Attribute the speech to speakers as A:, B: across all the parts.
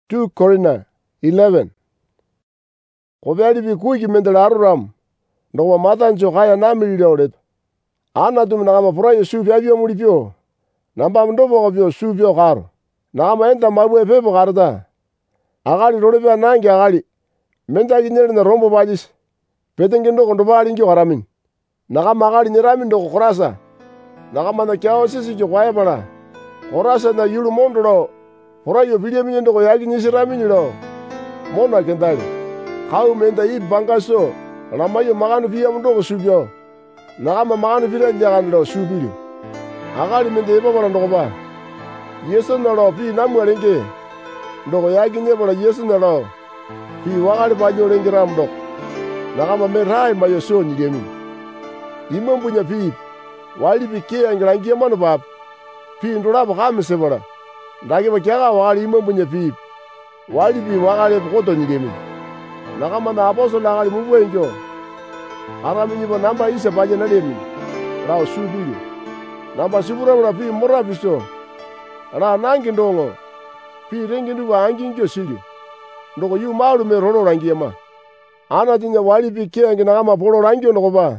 A: 2 Corinthians 11. Kobyali bikuki mendela aruram. Ndokwa matanjo kaya namilile olet. Ana tum nakama furayo sufi abio mulipio. Namba mdobo kopio sufi okaro. Nakama enta mabwe pepo karda. Akali rolebya nangi akali. Menda kinyere na rombo bajis. Petenge ndoko ndobali ngyo karamin. Nakama akali nyerami ndoko korasa. Nakama na kyao sisi kyo kwae bala. Korasa na yulu mondolo. Furayo bilia minye ndoko yaki nyisirami nilo. Mona kendali. Kau menda id bangaso. Ramayo maganu via ndoko subyo. Nakama maganu vila nyaganlo subyo. Akali menda eba bala ndoko ba. Yesu nalo pi namwelenge. Ndoko yaki nyebala Yesu nalo. Pi wakali bajo lenge ramdok. Nakama merai mayo so nyigemi. Imambunya pi. Wali pikia ngirangia manu bab. Pi ndola bakame sebala. Ndage bakiaga wali imambunya pi. Wali pi wakali koto nyigemi. Nakama na aposo nakali mubwenjo. Arami nyibo namba isa baje nalemi. Rao subili. Namba subura mura pi mura biso. Ra nangi ndongo. Pi rengi nduwa angi ngyo sili. Ndoko yu malu me rolo rangi ma. Ana tinya wali pi kia ngi nakama polo rangi ndoko ba.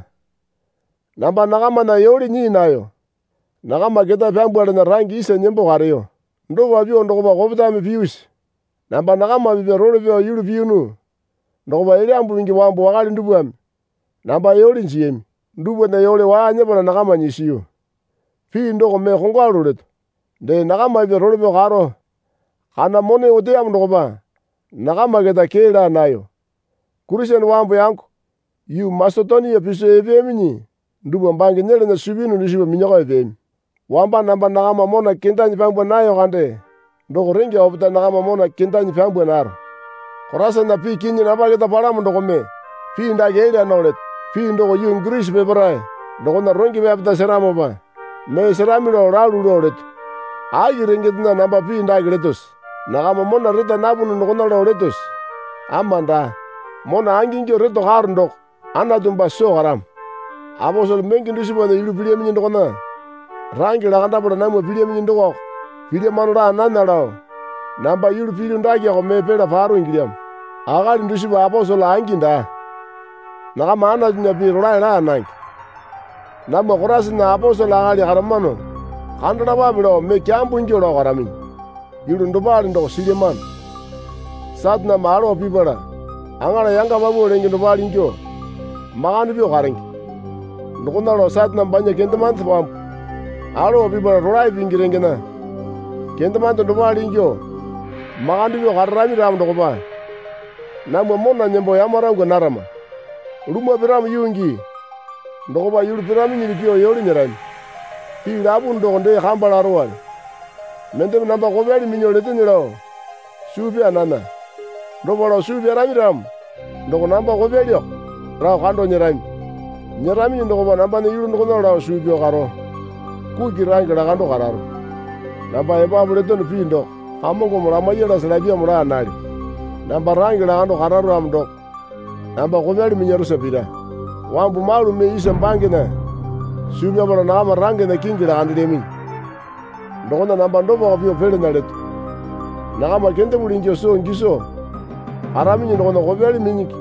A: Namba nakama na yori nyi nayo. Nakama keta pyambwale na rangi isa nyembo kareyo. Ndoko wabio ndoko ba kopitame piusi. Namba nakama bibe rolo bio yulu piunu. Ndoko ba ili ambu mingi wambu wakali ndubuami. Namba yori nchiyemi. Ndubu na yori wanyebala nakama nyisiyo. Pi ndoko me kongwalu leto. De nakama bibe rolo bio karo. Kana mone oteyamu ndoko ba. Nakama keta kela nayo. Kurisen wambu yangu. Yu masotoni ya piso ebemi ni. Ndubu mbangi nyele na subinu nishiba minyoko ebemi. Wamba namba nakama mona kintanyi pambwa nayo kande. Ndoko rengi waputa nakama mona kintanyi pambwa naro. Korasa na pi kinyi naba kita paramu ndoko me. Pi ndake elia nolet. Pi ndoko yu ngrish beberai. Ndoko na rongi beapita seramo ba. Me serami lo ralu lo leto. Agi rengi tina namba pi ndake letos. Nakama mona rita nabunu ndoko na lo letos. Amanda. Mona angi ngyo reto haru ndoko. Ana tumba so haram. Aposol mengi ndisipo na ilu pilia minyi ndoko na. Rangi lakanda pura namwa pilia minyi ndoko. Pilia manura anana lao. Namba ilu pilia ndaki yako mepela faru ingiliam. Akali ndisipo aposol angi nda. Nakama ana tunya pi rolai la anangi. Nama korasi na aposol akali karamano. Kandana babilo me kiambu ngyo lo karamin. Ilu ndobali ndoko siliman. Sat na maaro pipala. Angala yanga babu rengi ndobali ngyo. Maganu bio karengi. Ndokona lo sat na banya kenteman tpam. Alo pipala rolai pingi rengi na. Kenteman ndobali ngyo. Maganu bio karami ram ndoko ba. Nama mona nyembo yamarangu narama. Ruma piram yungi. Ndoko ba yulu piram nyilipio yoli nyerani. Pi rabu ndoko nde khambala rowan. Mende namba kobyali minyolete nyilo. Sufi anana. Ndoko lo sufi arami ram. Ndoko namba kobyali yo. Rao kando nyerami. Nyerami ndoko ba namba ne yulu ndoko na rao sufi yo karo. Kuki rangi la kando kararo. Namba eba buleto nupi ndoko. Hamongo murama yela selabia mura anali. Namba rangi la kando kararo ram ndoko. Namba kobyali minyerusa pida. Wambu malu me isa mbangi na. Sufi ya bala nakama rangi na kingi la kando demin. Ndoko na namba ndobo kapio pele na leto. Nakama kente bulingi so ngiso. Harami ndoko na kobyali minyiki.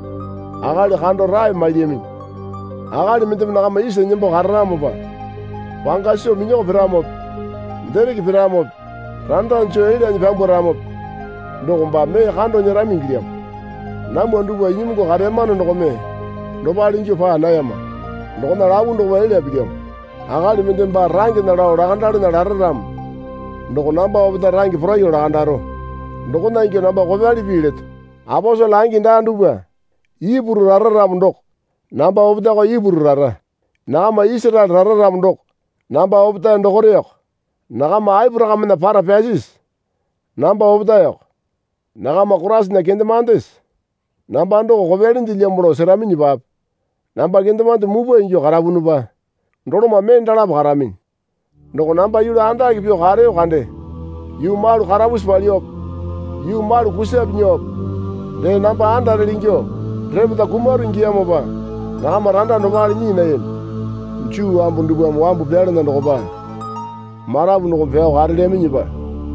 A: Akali kando rai maliyemi. Akali mende nakama isa nyembo karamo ba. Wangasio minyoko piramo. Ndereki piramo. Randa ncho ili anyipambo ramo. Ndoko mba me kando nyerami ngiliam. Namu ndugu nyimuko karemano ndoko me. Ndobali ngyo pa anayama. Ndoko na labu ndoko ili apiliam. Akali mende mba rangi na lao rakandari na lararam. Ndoko namba wabuta rangi furayo rakandaro. Ndoko na ingyo namba kobyali bileto. Aposo langi nda nduwa. Iburu rararam ndoko. Namba wabuta ko iburu rara. Nakama Israel rararam ndoko. Namba wabuta ndokore yoko. Nakama Abraham na para peasis. Namba wabuta yoko. Nakama kurasi na kende mandes. Namba ndoko kobyali ndiliamburo serami nyibab. Namba kende mande mubo ingyo karabunu ba. Ndoro ma me ndala karamin. Ndoko namba yulu anda kipio kareo kande. Yu malu karabus baliop. Yu malu kusep nyop. De namba anda relingyo. Rebuta kumaru ngiyamo ba. Nakama randa ndobali nyi na yen. Nchu wambu ndubu wambu byale na ndoko ba. Marabu ndoko peo karele minyi ba.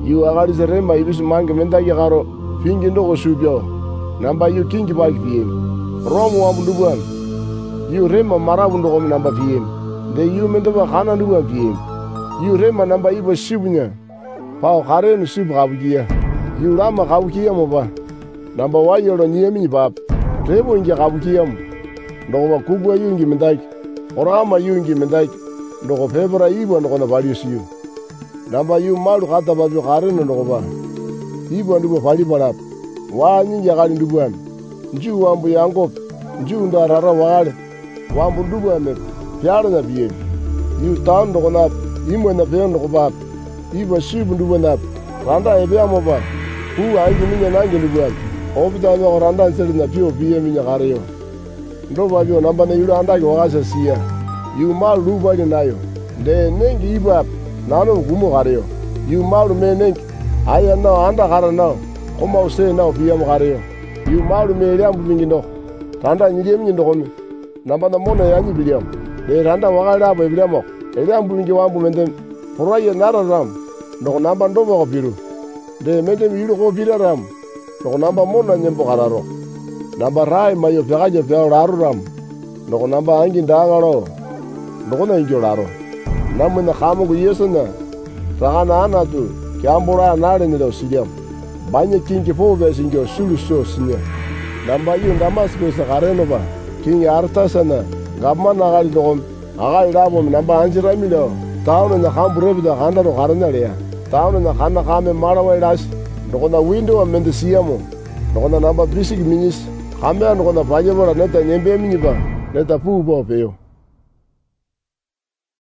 A: Yu agalise rema ibisu mange mendaki karo fingi ndoko supyo. Namba yu kingi baki piem. Romu wambu dubuan. Yu rema marabu ndoko namba piem. De yu mendaba kana dubuan piem. Yu rema namba iba shibunya. Pao karenu subu kabukia. Yu rama kabukia moba. Namba wayoro nyemi bab. Rebo inge kabukia mo. Ndoko kubwa yu ingi mendaki. Orama yu ingi mendaki. Ndoko pebra iba ndoko na valius yu. Namba yu malu kata babi karenu ndoko ba. Iba ndubo pali balap. Wa nyingi kali ndubuan. Nju wambu yangop. Nju ndarara wale. Wambu ndubuan me. Piara na biye. Yu tan ndoko na. Imwe na peon ndoko bab. Iba shibu ndubuan na. Randa ebe amoba. Angi minya nangi ndubuan. Obita me randa nseli na pio biye minya kareyo. Ndo babio namba na yulu andaki wakasa siya. Yu malu lubali nayo. De nengi iba nano gumu kareyo. Yu malu me nengi. Aya nao anda kara nao. Koma use nao biya mo kareyo. Yu malu me eliambu mingi ndo. Randa nyilie mingi ndo kome. Namba na mona yanyi biliam. De randa wakali abo biliamo. Eliambu mingi wambu mendem. Puraya nara ram. Ndoko namba ndobo ko biru. De mendem yulu ko bira ram. Ndoko namba mona nyembo kararo. Namba rai mayo pekaje peo raru ram. Ndoko namba angi ndangaro. Ndoko na injo raro. Namu na kamo ku yeso na. Rakana anatu. Kiambura nare ni do siliam. Banya kingi po vesi injo sulu so sinya. Namba yu ndamas pesa kareno ba. Kingi artasana. Gabma nagali dokom. Agai rabo namba anjira milo. Taono na kambure bida kanda no karena lea. Taono na kana kame marawa iras. Ndoko na window wa mende siyamo. Ndoko na namba bisik minis. Kame ndoko na pajabora neta nyembe miniba. Neta puu po peo.